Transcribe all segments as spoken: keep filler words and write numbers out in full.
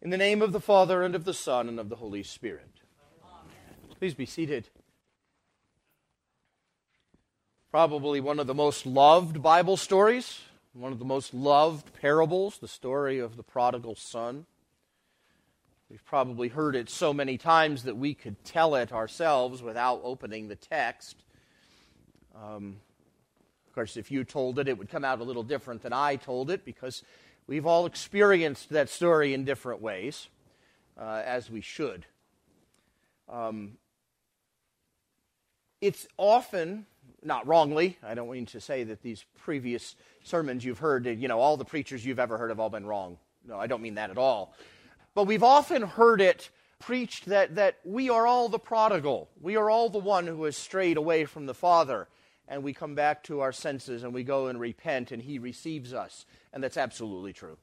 In the name of the Father, and of the Son, and of the Holy Spirit. Amen. Please be seated. Probably one of the most loved Bible stories, one of the most loved parables, the story of the prodigal son. We've probably heard it so many times that we could tell it ourselves without opening the text. Um, of course, if you told it, it would come out a little different than I told it, because we've all experienced that story in different ways, uh, as we should. Um, it's often, not wrongly, I don't mean to say that these previous sermons you've heard, you know, all the preachers you've ever heard have all been wrong. No, I don't mean that at all. But we've often heard it preached that, that we are all the prodigal. We are all the one who has strayed away from the Father. And we come back to our senses and we go and repent and He receives us. And that's absolutely true.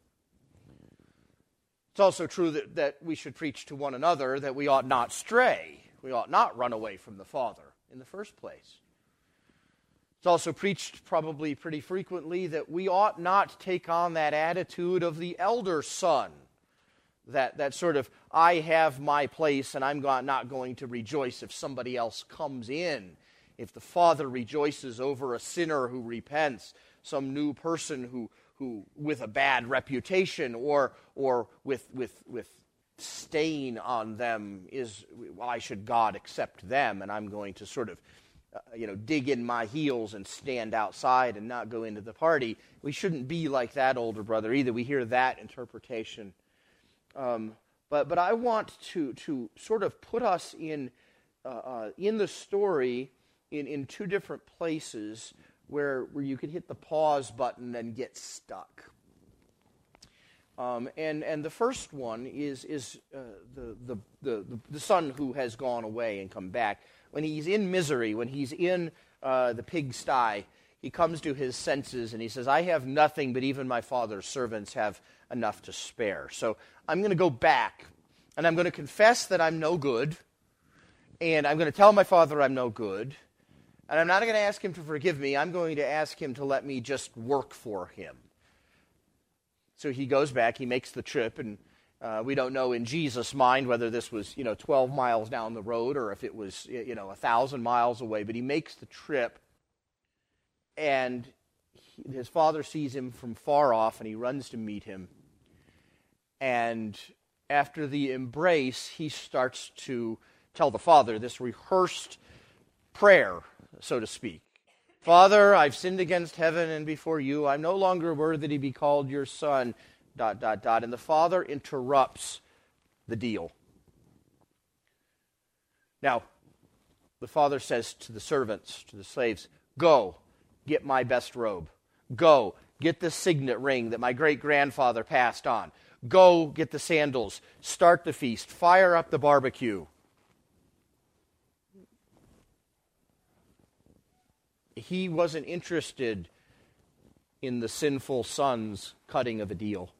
It's also true that, that we should preach to one another that we ought not stray. We ought not run away from the Father in the first place. It's also preached probably pretty frequently that we ought not take on that attitude of the elder son. That, that sort of, I have my place and I'm not going to rejoice if somebody else comes in. If the Father rejoices over a sinner who repents, some new person who, who with a bad reputation or or with with with stain on them, is why should God accept them? And I'm going to sort of, uh, you know, dig in my heels and stand outside and not go into the party. We shouldn't be like that older brother either. We hear that interpretation. Um, but but I want to to sort of put us in uh, uh, in the story in, in two different places where where you could hit the pause button and get stuck. Um, and and the first one is is uh, the, the the the son who has gone away and come back. When he's in misery, when he's in uh, the pigsty, he comes to his senses and he says, "I have nothing, but even my father's servants have enough to spare. So I'm going to go back, and I'm going to confess that I'm no good, and I'm going to tell my father I'm no good, and I'm not going to ask him to forgive me. I'm going to ask him to let me just work for him." So he goes back, he makes the trip, and uh, we don't know in Jesus' mind whether this was, you know, twelve miles down the road or if it was, you know, a thousand miles away, but he makes the trip, and he, his father sees him from far off, and he runs to meet him. And after the embrace, he starts to tell the Father this rehearsed prayer, so to speak. "Father, I've sinned against heaven and before you. I'm no longer worthy to be called your son," dot, dot, dot. And the Father interrupts the deal. Now, the Father says to the servants, to the slaves, "Go, get my best robe. Go, get the signet ring that my great-grandfather passed on. Go get the sandals, start the feast, fire up the barbecue." He wasn't interested in the sinful son's cutting of a deal.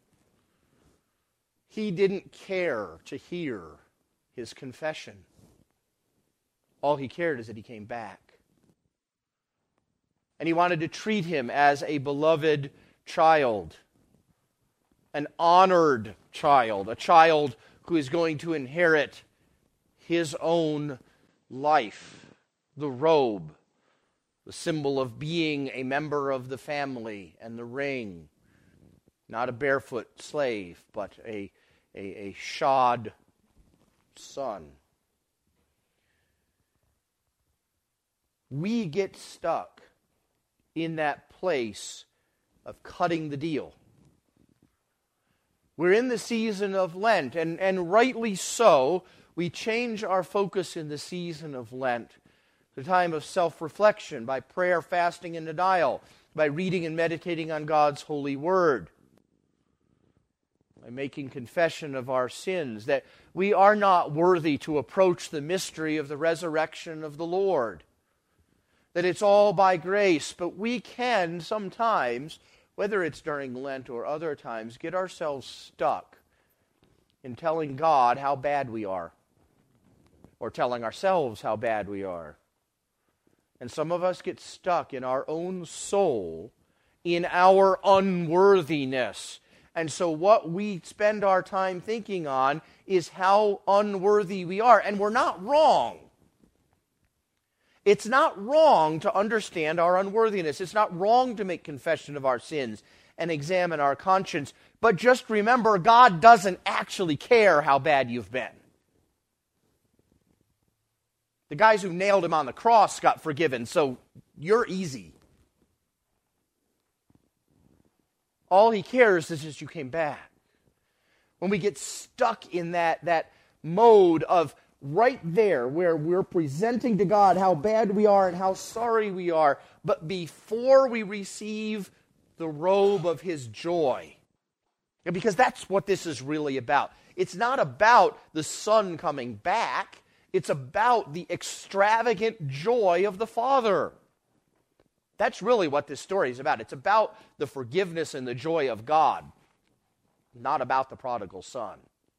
He didn't care to hear his confession. All he cared is that he came back. And he wanted to treat him as a beloved child. An honored child, a child who is going to inherit his own life, the robe, the symbol of being a member of the family, and the ring, not a barefoot slave, but a, a, a shod son. We get stuck in that place of cutting the deal. We're in the season of Lent, and, and rightly so. We change our focus in the season of Lent, the time of self-reflection, by prayer, fasting, and denial, by reading and meditating on God's holy word, by making confession of our sins, that we are not worthy to approach the mystery of the resurrection of the Lord, that it's all by grace, but we can sometimes, whether it's during Lent or other times, get ourselves stuck in telling God how bad we are, or telling ourselves how bad we are. And some of us get stuck in our own soul, in our unworthiness, And so what we spend our time thinking on is how unworthy we are. And we're not wrong. It's not wrong to understand our unworthiness. It's not wrong to make confession of our sins and examine our conscience. But just remember, God doesn't actually care how bad you've been. The guys who nailed him on the cross got forgiven, so you're easy. All he cares is that you came back. When we get stuck in that, that mode of right there where we're presenting to God how bad we are and how sorry we are, but before we receive the robe of his joy. Because that's what this is really about. It's not about the Son coming back. It's about the extravagant joy of the Father. That's really what this story is about. It's about the forgiveness and the joy of God, not about the prodigal son.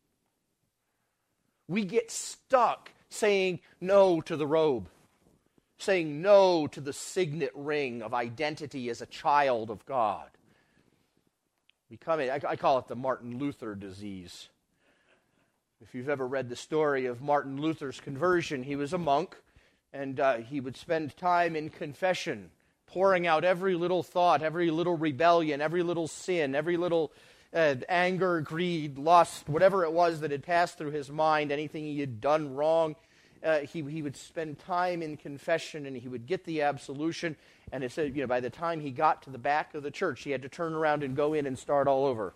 We get stuck saying no to the robe, saying no to the signet ring of identity as a child of God. We come in, I call it the Martin Luther disease. If you've ever read the story of Martin Luther's conversion, he was a monk, and uh, he would spend time in confession, pouring out every little thought, every little rebellion, every little sin, every little uh, anger, greed, lust, whatever it was that had passed through his mind, anything he had done wrong. Uh, he, he would spend time in confession, and he would get the absolution. And it said, you know, by the time he got to the back of the church, he had to turn around and go in and start all over.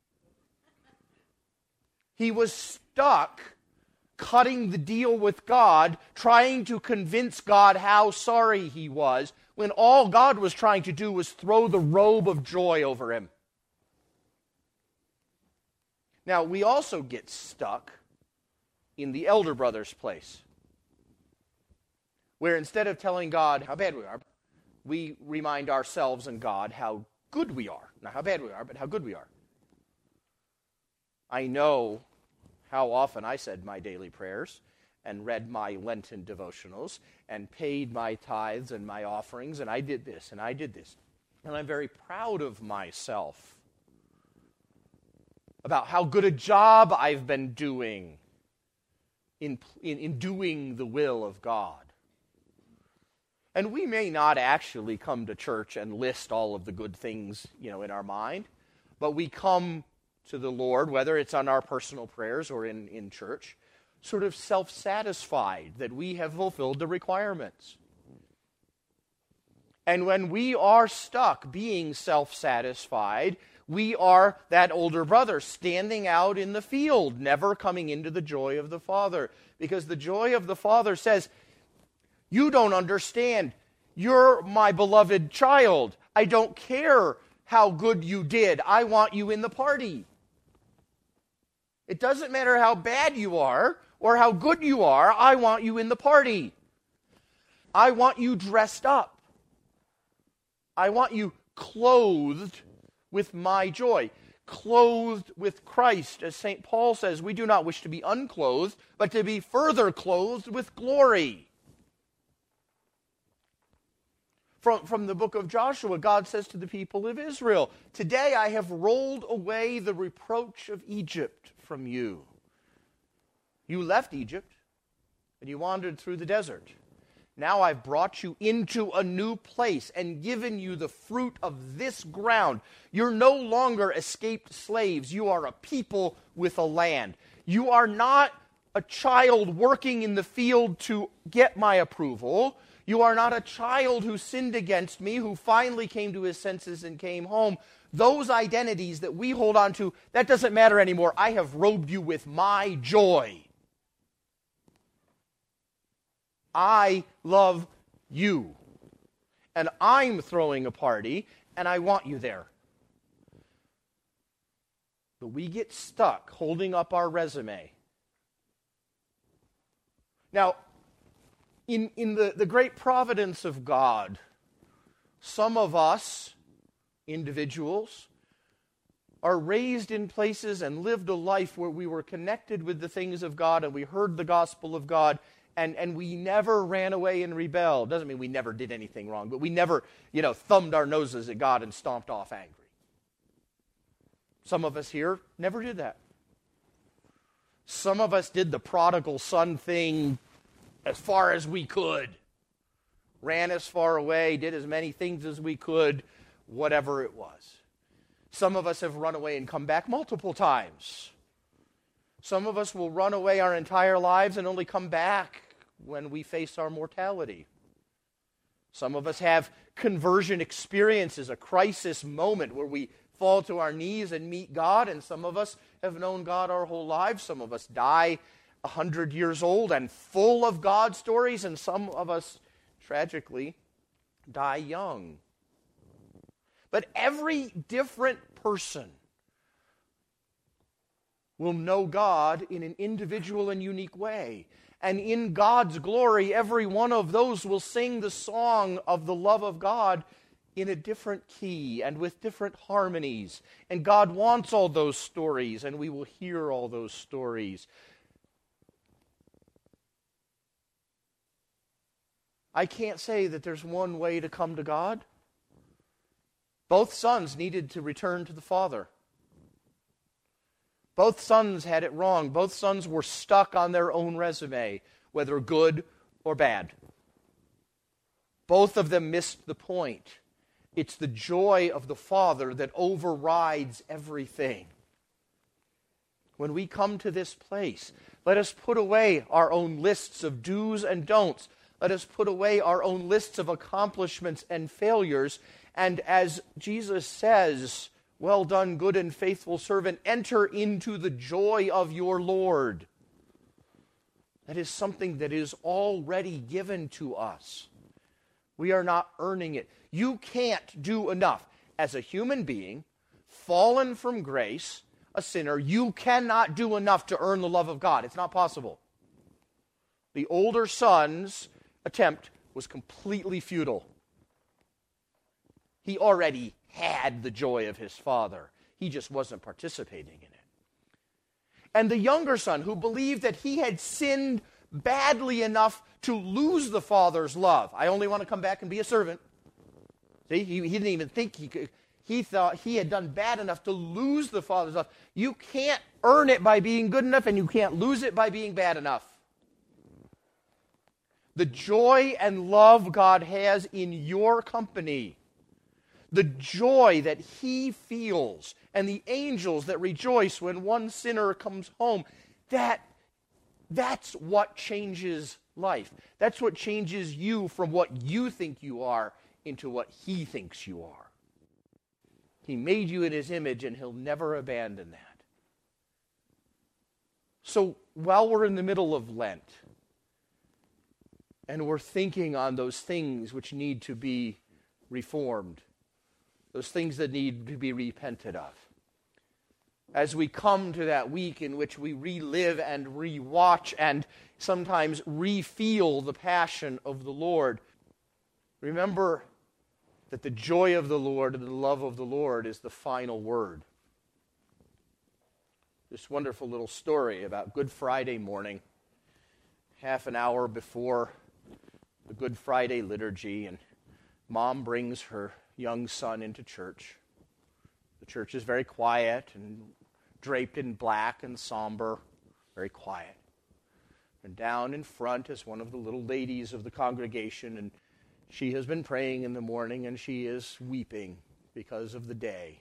He was stuck cutting the deal with God, trying to convince God how sorry he was, when all God was trying to do was throw the robe of joy over him. Now, we also get stuck in the elder brother's place, where instead of telling God how bad we are, we remind ourselves and God how good we are. Not how bad we are, but how good we are. I know how often I said my daily prayers and read my Lenten devotionals and paid my tithes and my offerings, and I did this and I did this. And I'm very proud of myself about how good a job I've been doing in, in, in doing the will of God. And we may not actually come to church and list all of the good things, you know, in our mind, but we come to the Lord, whether it's on our personal prayers or in, in church, sort of self-satisfied that we have fulfilled the requirements. And when we are stuck being self-satisfied, we are that older brother standing out in the field, never coming into the joy of the Father. Because the joy of the Father says, you don't understand. You're my beloved child. I don't care how good you did. I want you in the party. It doesn't matter how bad you are or how good you are. I want you in the party. I want you dressed up. I want you clothed with my joy. Clothed with Christ. As Saint Paul says, we do not wish to be unclothed, but to be further clothed with glory. From, from the book of Joshua, God says to the people of Israel, today I have rolled away the reproach of Egypt from you. You left Egypt, and you wandered through the desert. Now I've brought you into a new place and given you the fruit of this ground. You're no longer escaped slaves. You are a people with a land. You are not a child working in the field to get my approval. You are not a child who sinned against me, who finally came to his senses and came home. Those identities that we hold on to, that doesn't matter anymore. I have robed you with my joy. I love you. And I'm throwing a party, and I want you there. But we get stuck holding up our resume. Now, in, in the, the great providence of God, some of us, individuals, are raised in places and lived a life where we were connected with the things of God and we heard the gospel of God, and, and we never ran away and rebelled. Doesn't mean we never did anything wrong, but we never, you know, thumbed our noses at God and stomped off angry. Some of us here never did that. Some of us did the prodigal son thing as far as we could. Ran as far away, did as many things as we could, whatever it was. Some of us have run away and come back multiple times. Some of us will run away our entire lives and only come back when we face our mortality. Some of us have conversion experiences, a crisis moment where we fall to our knees and meet God, and some of us have known God our whole lives. Some of us die a hundred years old and full of God stories, and some of us, tragically, die young. But every different person will know God in an individual and unique way. And in God's glory, every one of those will sing the song of the love of God in a different key and with different harmonies. And God wants all those stories, and we will hear all those stories. I can't say that there's one way to come to God. Both sons needed to return to the Father. Both sons had it wrong. Both sons were stuck on their own resume, whether good or bad. Both of them missed the point. It's the joy of the Father that overrides everything. When we come to this place, let us put away our own lists of do's and don'ts. Let us put away our own lists of accomplishments and failures. And as Jesus says, "Well done, good and faithful servant, enter into the joy of your Lord." That is something that is already given to us. We are not earning it. You can't do enough. As a human being, fallen from grace, a sinner, you cannot do enough to earn the love of God. It's not possible. The older son's attempt was completely futile. He already had the joy of his father. He just wasn't participating in it. And the younger son, who believed that he had sinned badly enough to lose the father's love. I only want to come back and be a servant. See, he, he didn't even think he could. He thought he had done bad enough to lose the father's love. You can't earn it by being good enough, and you can't lose it by being bad enough. The joy and love God has in your company, the joy that he feels, and the angels that rejoice when one sinner comes home, that, that's what changes life. That's what changes you from what you think you are into what he thinks you are. He made you in his image, and he'll never abandon that. So while we're in the middle of Lent, and we're thinking on those things which need to be reformed, those things that need to be repented of, as we come to that week in which we relive and rewatch and sometimes re-feel the passion of the Lord, remember that the joy of the Lord and the love of the Lord is the final word. This wonderful little story about Good Friday morning, half an hour before the Good Friday liturgy, and mom brings her young son into church. The church is very quiet and draped in black and somber, very quiet. And down in front is one of the little ladies of the congregation, and she has been praying in the morning, and she is weeping because of the day.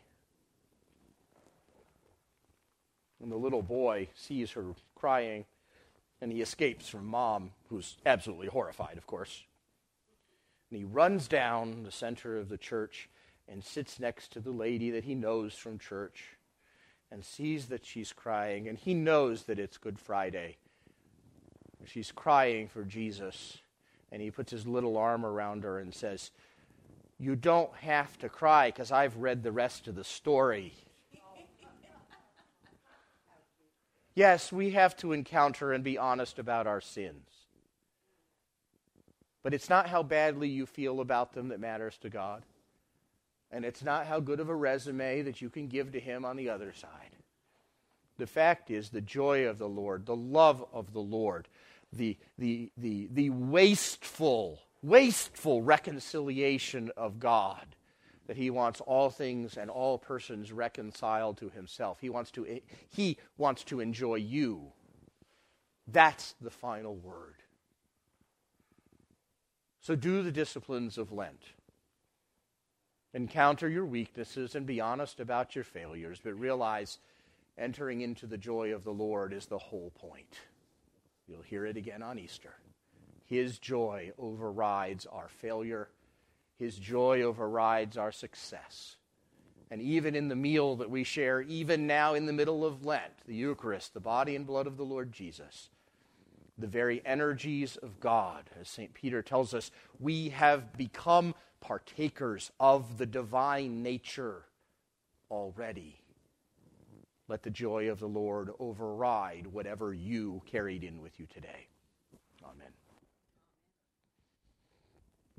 And the little boy sees her crying, and he escapes from mom, who's absolutely horrified, of course. And he runs down the center of the church and sits next to the lady that he knows from church and sees that she's crying, and he knows that it's Good Friday. She's crying for Jesus, and he puts his little arm around her and says, "You don't have to cry, because I've read the rest of the story." Yes, we have to encounter and be honest about our sins. But it's not how badly you feel about them that matters to God. And it's not how good of a resume that you can give to him on the other side. The fact is, the joy of the Lord, the love of the Lord, the, the, the, the wasteful, wasteful reconciliation of God that he wants all things and all persons reconciled to himself. He wants to, he wants to enjoy you. That's the final word. So do the disciplines of Lent. Encounter your weaknesses and be honest about your failures, but realize entering into the joy of the Lord is the whole point. You'll hear it again on Easter. His joy overrides our failure. His joy overrides our success. And even in the meal that we share, even now in the middle of Lent, the Eucharist, the body and blood of the Lord Jesus, the very energies of God, as Saint Peter tells us, we have become partakers of the divine nature already. Let the joy of the Lord override whatever you carried in with you today. Amen.